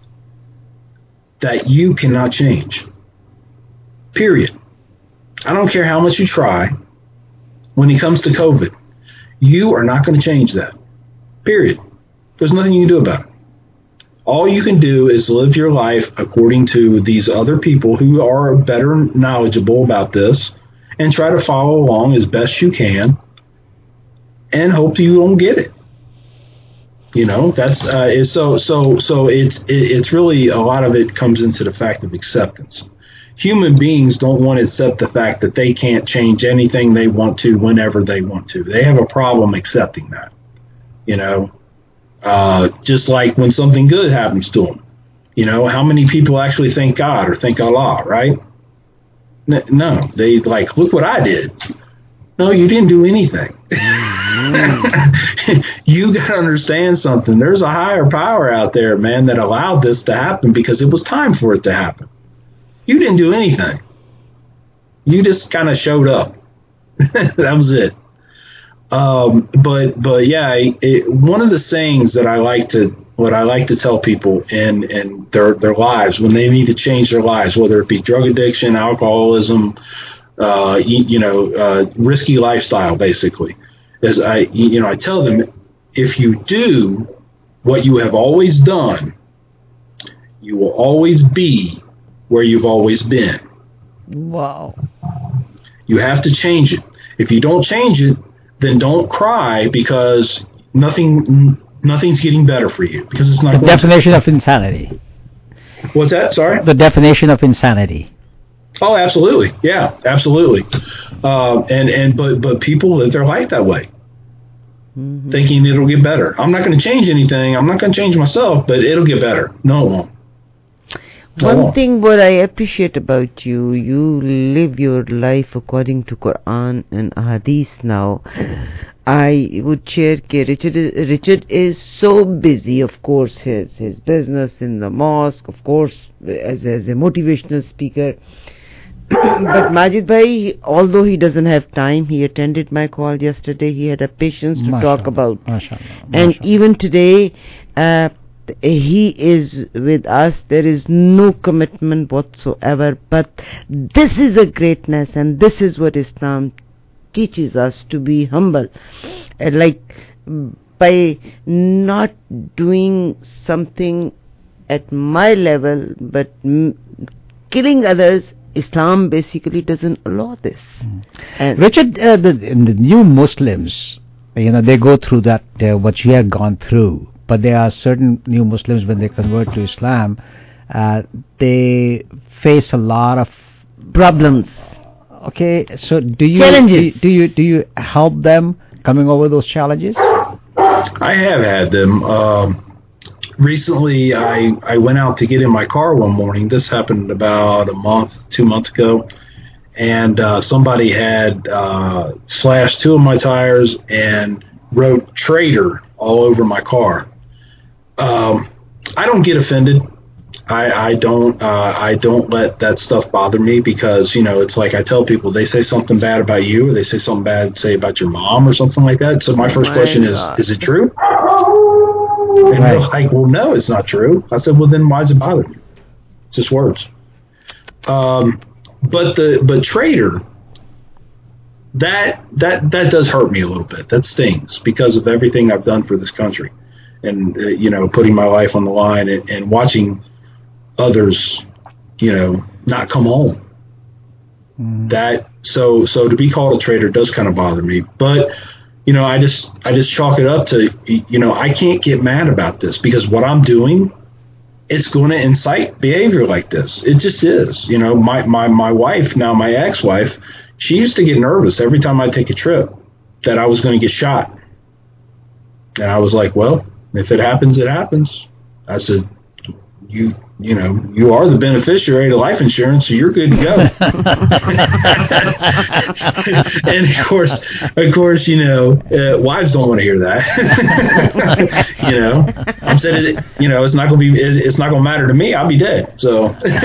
that you cannot change. Period. I don't care how much you try. When it comes to COVID, you are not going to change that. Period. There's nothing you can do about it. All you can do is live your life according to these other people who are better knowledgeable about this and try to follow along as best you can and hope you don't get it. You know, that's uh, so so so it's it, it's really a lot of it comes into the fact of acceptance. Human beings don't want to accept the fact that they can't change anything they want to whenever they want to. They have a problem accepting that. You know, uh, just like when something good happens to them. You know, how many people actually thank God or thank Allah, right? N- no, they like, look what I did. No, you didn't do anything. Mm-hmm. You got to understand something. There's a higher power out there, man, that allowed this to happen because it was time for it to happen. You didn't do anything. You just kind of showed up. That was it. Um, but but yeah, it, one of the sayings that I like to what I like to tell people in in their their lives when they need to change their lives, whether it be drug addiction, alcoholism, uh, you, you know, uh, risky lifestyle, basically, is I, you know, I tell them, if you do what you have always done, you will always be where you've always been. Wow. You have to change it. If you don't change it, then don't cry because nothing, nothing's getting better for you because it's not. The definition of insanity. What's that? Sorry? The definition of insanity. Oh, absolutely. Yeah, absolutely. Uh, and, and, but, but people live their life that way. Mm-hmm. Thinking it'll get better. I'm not going to change anything. I'm not going to change myself, but it'll get better. No, it won't. No, One it won't. thing what I appreciate about you, you live your life according to Quran and Hadith now. I would share that Richard is, Richard is so busy, of course, his his business in the mosque, of course, as, as a motivational speaker. But Majid Bhai, although he doesn't have time, he attended my call yesterday. He had a patience to Mashallah. talk about. Mashallah. And Mashallah. even today, uh, he is with us. There is no commitment whatsoever. But this is a greatness, and this is what Islam teaches us, to be humble. Uh, like, by not doing something at my level, but m- killing others, Islam basically doesn't allow this. Mm. And Richard, uh, the, the new Muslims, you know, they go through that, uh, what you have gone through. But there are certain new Muslims, when they convert to Islam, uh, they face a lot of problems. Okay, so do you Challenges. Do, do you do you help them coming over those challenges? I have had them. Um, recently, I, I went out to get in my car one morning. This happened about a month, two months ago. And uh, somebody had uh, slashed two of my tires and wrote "traitor" all over my car. Um, I don't get offended. I, I don't uh, I don't let that stuff bother me because, you know, it's like I tell people, they say something bad about you or they say something bad, say about your mom or something like that. So my first my question God. is, is it true? And they're like, well, no, it's not true. I said, well, then why does it bother you? It's just words. Um, but the but traitor, that that that does hurt me a little bit. That stings because of everything I've done for this country, and uh, you know, putting my life on the line and, and watching others, you know, not come home. Mm. That so so to be called a traitor does kind of bother me, but. You know, I just I just chalk it up to, you know, I can't get mad about this because what I'm doing, it's going to incite behavior like this. It just is. You know, my, my, my wife, now my ex-wife, she used to get nervous every time I take a trip that I was going to get shot. And I was like, well, if it happens, it happens. I said, you you know, you are the beneficiary of life insurance, so you're good to go. And of course, of course, you know, uh, wives don't want to hear that. You know, I said, it, you know, it's not going to be, it, it's not going to matter to me. I'll be dead. So,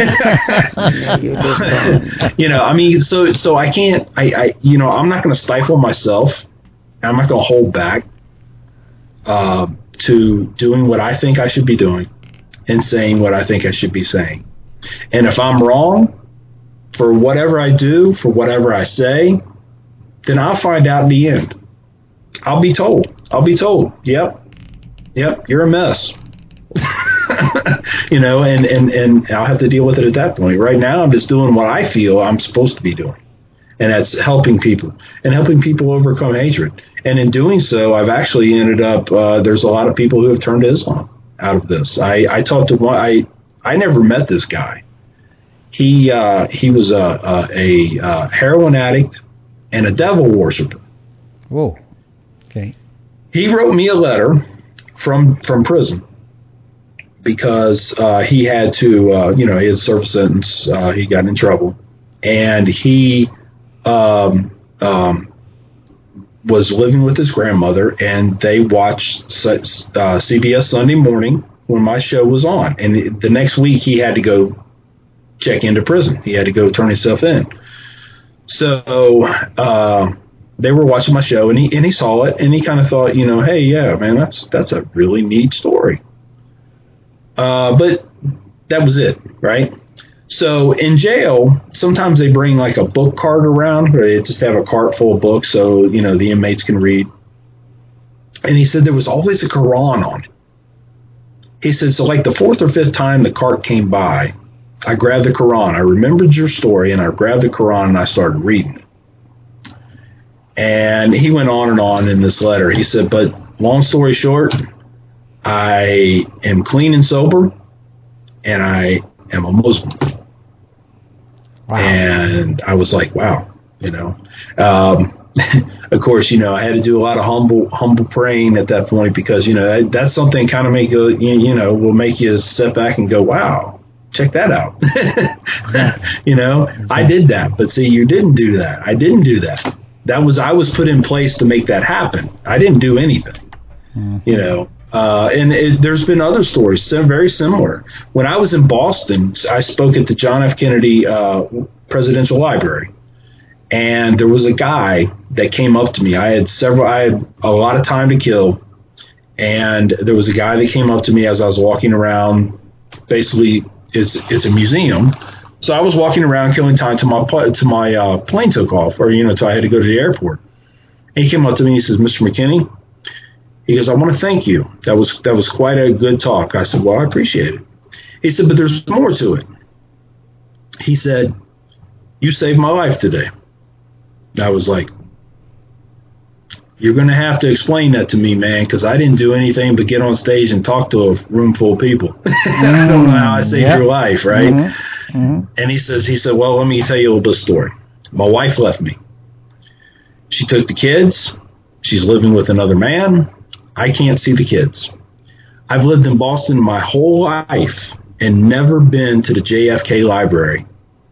you know, I mean, so, so I can't, I, I, you know, I'm not going to stifle myself. I'm not going to hold back uh, to doing what I think I should be doing. And saying what I think I should be saying. And if I'm wrong for whatever I do, for whatever I say, then I'll find out in the end. I'll be told. I'll be told, yep, yep, you're a mess. You know, and, and, and I'll have to deal with it at that point. Right now, I'm just doing what I feel I'm supposed to be doing. And that's helping people and helping people overcome hatred. And in doing so, I've actually ended up, uh, there's a lot of people who have turned to Islam out of this. I, I talked to one, I, I never met this guy. He, uh, he was a, a, a, a heroin addict and a devil worshiper. Whoa. Okay. He wrote me a letter from, from prison because, uh, he had to, uh, you know, his service sentence, uh, he got in trouble and he, um, um, was living with his grandmother, and they watched uh, C B S Sunday Morning when my show was on. And the next week, he had to go check into prison. He had to go turn himself in. So uh, they were watching my show, and he and he saw it, and he kind of thought, you know, hey, yeah, man, that's that's a really neat story. Uh, but that was it, right? So in jail, sometimes they bring like a book cart around, or they just have a cart full of books so, you know, the inmates can read. And he said there was always a Quran on it. He said, so like the fourth or fifth time the cart came by, I grabbed the Quran. I remembered your story, and I grabbed the Quran and I started reading it. And he went on and on in this letter. He said, but long story short, I am clean and sober, and I am a Muslim. Wow. And I was like, wow, you know. Um, of course, you know, I had to do a lot of humble, humble praying at that point because, you know, that's something kind of make you, you know, will make you step back and go, wow, check that out. You know, I did that, but see, you didn't do that. I didn't do that. That was, I was put in place to make that happen. I didn't do anything, mm-hmm. you know. Uh, and it, there's been other stories, very similar. When I was in Boston, I spoke at the John F. Kennedy uh, Presidential Library. And there was a guy that came up to me. I had several, I had a lot of time to kill. And there was a guy that came up to me as I was walking around. Basically, it's it's a museum. So I was walking around killing time till my, till my uh, plane took off, or, you know, till I had to go to the airport. And he came up to me and he says, Mister McKinney, he goes, I want to thank you. That was, that was quite a good talk. I said, well, I appreciate it. He said, but there's more to it. He said, you saved my life today. I was like, you're going to have to explain that to me, man, because I didn't do anything but get on stage and talk to a room full of people. Mm-hmm. I don't know how I saved yep. your life, right? Mm-hmm. Mm-hmm. And he says, he said, well, let me tell you a little bit of story. My wife left me. She took the kids. She's living with another man. I can't see the kids. I've lived in Boston my whole life and never been to the J F K library.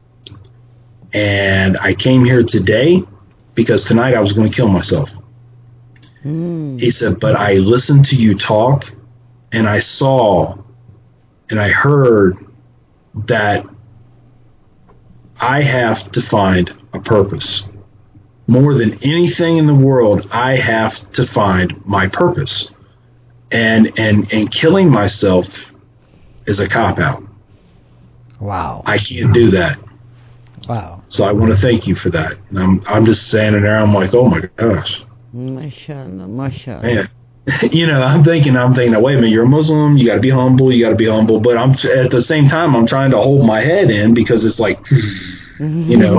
And I came here today because tonight I was going to kill myself. Mm. He said, but I listened to you talk and I saw and I heard that I have to find a purpose. More than anything in the world, I have to find my purpose. And and and killing myself is a cop-out. Wow. I can't do that. Wow. So I want to thank you for that. And I'm I'm just standing there, I'm like, oh my gosh. MashaAllah, MashaAllah. Man. You know, I'm thinking, I'm thinking, wait a minute, you're a Muslim, you got to be humble, you got to be humble. But I'm at the same time, I'm trying to hold my head in because it's like, you know,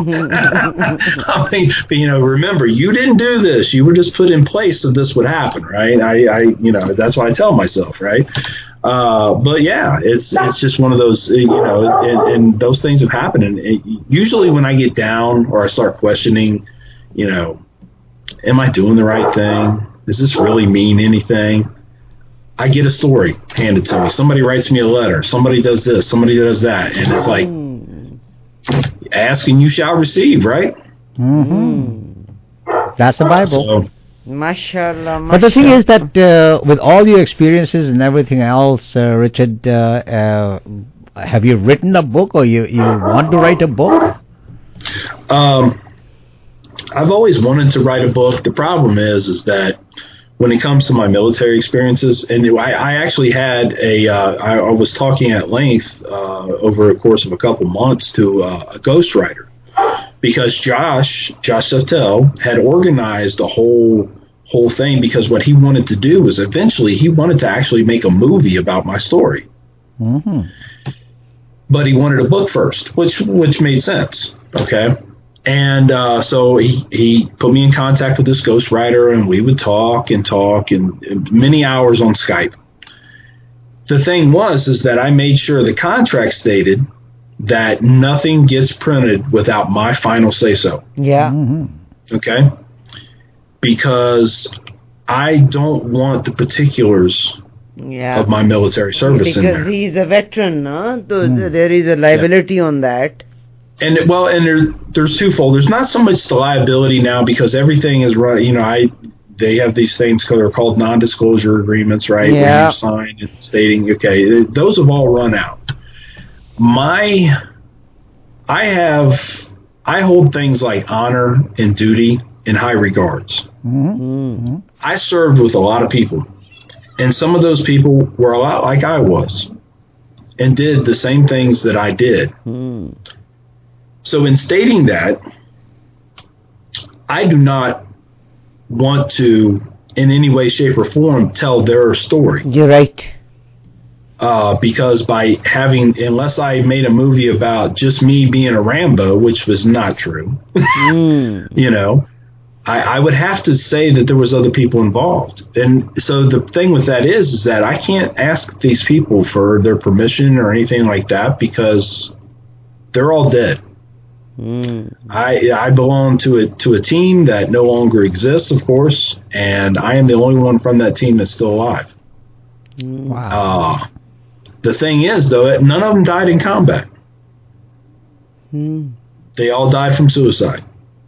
I mean, but, you know, remember, you didn't do this. You were just put in place so this would happen, right? I, I you know, that's what I tell myself, right? Uh, but yeah, it's it's just one of those, you know, and, and those things have happened. And it, usually when I get down or I start questioning, you know, am I doing the right thing? Does this really mean anything? I get a story handed to me. Somebody writes me a letter. Somebody does this. Somebody does that. And it's like, ask and you shall receive, right? Mm-hmm. That's the Bible. So, Mashallah, mashallah. But the thing is that uh, with all your experiences and everything else, uh, Richard, uh, uh, have you written a book or you, you want to write a book? Um, I've always wanted to write a book. The problem is, is that when it comes to my military experiences, and I, I actually had a, uh, I, I was talking at length uh, over a course of a couple months to uh, a ghostwriter, because Josh, Josh Seftel had organized the whole whole thing, because what he wanted to do was eventually he wanted to actually make a movie about my story. Mm-hmm. But he wanted a book first, which which made sense, okay? And uh, so he, he put me in contact with this ghostwriter, and we would talk and talk and, and many hours on Skype. The thing was is that I made sure the contract stated that nothing gets printed without my final say-so. Yeah. Mm-hmm. Okay? Because I don't want the particulars yeah. of my military service because in there. Because he's a veteran, no? So mm. there is a liability yeah. on that. And well, and there, there's twofold. There's not so much the liability now, because everything is run. You know, I they have these things that are called non-disclosure agreements, right? Yeah. Where you sign and stating, okay, those have all run out. My, I have, I hold things like honor and duty in high regards. Mm-hmm. I served with a lot of people, and some of those people were a lot like I was, and did the same things that I did. Mm. So in stating that, I do not want to in any way, shape, or form tell their story. You're right. Uh, because by having, unless I made a movie about just me being a Rambo, which was not true, mm. you know, I, I would have to say that there was other people involved. And so the thing with that is, is that I can't ask these people for their permission or anything like that because they're all dead. Mm. I I belong to a to a team that no longer exists, of course, and I am the only one from that team that's still alive. Wow. Uh, the thing is, though, none of them died in combat. Mm. They all died from suicide.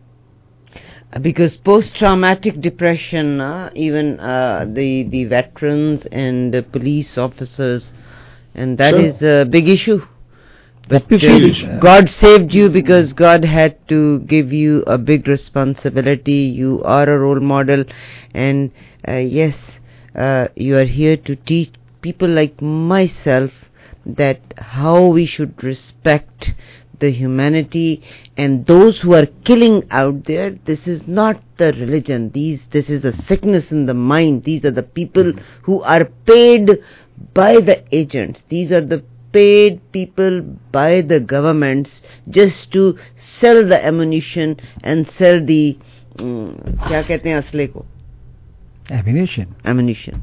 Because post-traumatic depression, uh, even uh, the the veterans and the police officers, and that sure. is a big issue. But uh, God saved you because God had to give you a big responsibility. You are a role model, and uh, yes, uh, you are here to teach people like myself that how we should respect the humanity and those who are killing out there. This is not the religion. These, this is a sickness in the mind. These are the people who are paid by the agents. These are the paid people by the governments just to sell the ammunition and sell the um, क्या कहते हैं असले को? Ammunition. Ammunition.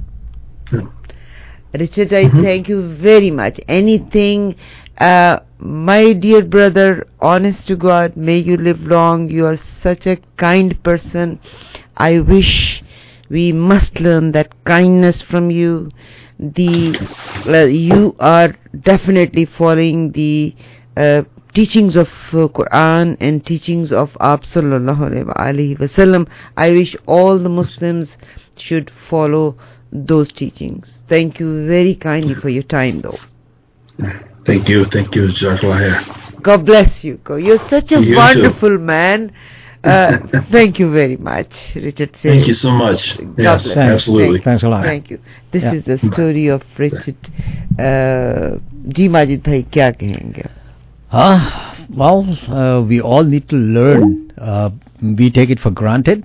Richard, I mm-hmm. thank you very much. Anything, uh, my dear brother, honest to God, may you live long. You are such a kind person. I wish we must learn that kindness from you. The uh, you are definitely following the uh, teachings of uh, Quran and teachings of Aap sallallahu alaihi wasallam. I wish all the Muslims should follow those teachings. Thank you very kindly for your time, though. Thank you, thank you, Jazakallah. God bless you. You're such a you wonderful too. man. Uh, thank you very much, Richard. Thank you so much. God yes, bless. absolutely. Thank, Thanks a lot. Thank you. This yeah. is the story of Richard. Uh, Ji Majid bhai, kya kahenge? Ah, well, uh, we all need to learn. Uh, we take it for granted.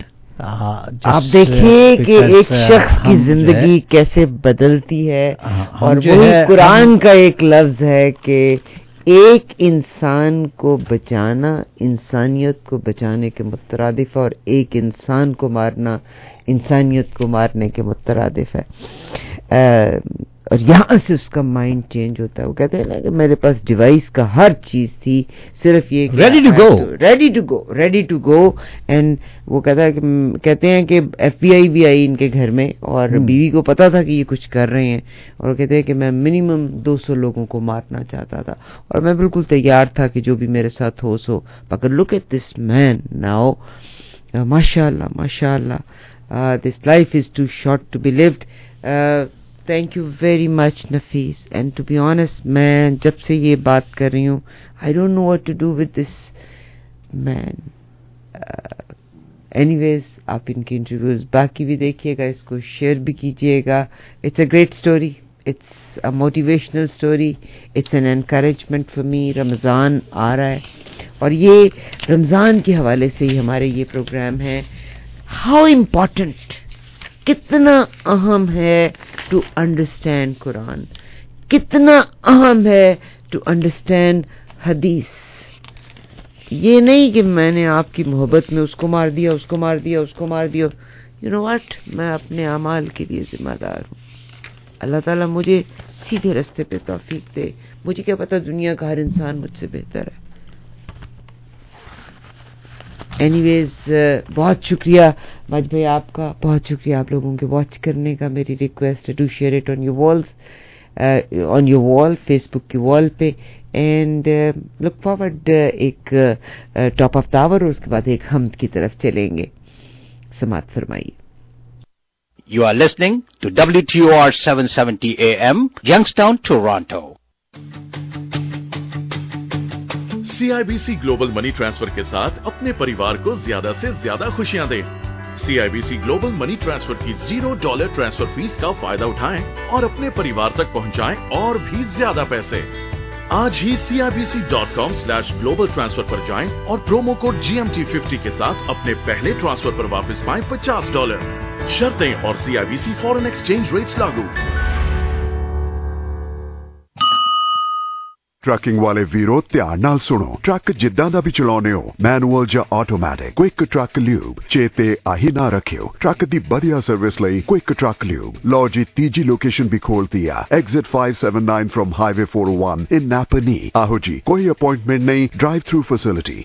आप देखिए कि एक शख्स की जिंदगी कैसे बदलती है और वही कुरान का एक लफ्ज है कि एक इंसान को बचाना इंसानियत को बचाने के मुतरादिफ और एक इंसान को मारना इंसानियत को मारने के मुतरादिफ है. आ, और यहाँ से उसका माइंड चेंज होता है. वो कहते हैं ना कि मेरे पास डिवाइस का हर चीज थी, सिर्फ ये ready to go ready to go ready to go and वो कहता है कि कहते हैं कि एफबीआई भी आई इनके घर में और hmm. बीवी को पता था कि ये कुछ कर रहे हैं और कहते हैं कि मैं मिनिमम दो सौ लोगों को मारना चाहता था और मैं बिल्कुल तैयार था कि जो भी मेरे साथ हो सो. मगर look at this man now, माशाअल्लाह माशाअल्लाह, this life is too short to be lived. Thank you very much, Nafis. And to be honest, मैं जब से ये बात कर रही हूँ, I don't know what to do with this man. Uh, anyways, आप इनके इंटरव्यूज बाकी भी देखिएगा, इसको शेयर भी कीजिएगा. It's a great story. It's a motivational story. It's an encouragement for me. Ramzan आ रहा है और ये रमज़ान के हवाले से ही हमारे ये प्रोग्राम है. How important, कितना अहम है टू अंडरस्टैंड कुरान, कितना अहम है टू अंडरस्टैंड हदीस. ये नहीं कि मैंने आपकी मोहब्बत में उसको मार दिया उसको मार दिया उसको मार दिया. यू नो व्हाट, मैं अपने अमाल के लिए जिम्मेदार हूँ. अल्लाह ताला मुझे सीधे रास्ते पे तौफीक दे. मुझे क्या पता दुनिया का हर इंसान मुझसे बेहतर है. एनीवेज, uh, बहुत शुक्रिया मज भाई आपका, बहुत शुक्रिया आप लोगों के वॉच करने का. मेरी रिक्वेस्ट है to share it on your walls, on your wall, Facebook की वॉल पे. एंड लुक फॉरवर्ड एक टॉप ऑफ द आवर और उसके बाद एक हम की तरफ चलेंगे. समात फरमाइए. You are listening to W T O R seven seventy A M, Youngstown, Toronto. C I B C global money transfer के साथ अपने परिवार को ज्यादा से ज्यादा खुशियां दें. C I B C global money transfer की जीरो डॉलर ट्रांसफर फीस का फायदा उठाएं और अपने परिवार तक पहुंचाएं और भी ज्यादा पैसे. आज ही C I B C dot com slash global transfer पर जाएं और promo code G M T fifty के साथ अपने पहले ट्रांसफर पर वापस पाएं पचास डॉलर. शर्तें और सीआईबीसी फॉरेन एक्सचेंज रेट्स लागू। ट्रकिंग वाले वीरो ध्यान नाल सुनो। ट्रक जिद्दां दा भी चलाउने हो, मैनुअल ਜਾਂ ਆਟੋਮੈਟਿਕ, क्विक ट्रक ल्यूब चेते आही ना रखियो। ट्रक दी बढ़िया सर्विस लई क्विक ट्रक ल्यूब। लो जी तीजी लोकेशन भी खोलती है, exit five seventy-nine from highway four oh one in Napanee. आहो जी, कोई अपॉइंटमेंट नहीं, ड्राइव थ्रू फैसिलिटी।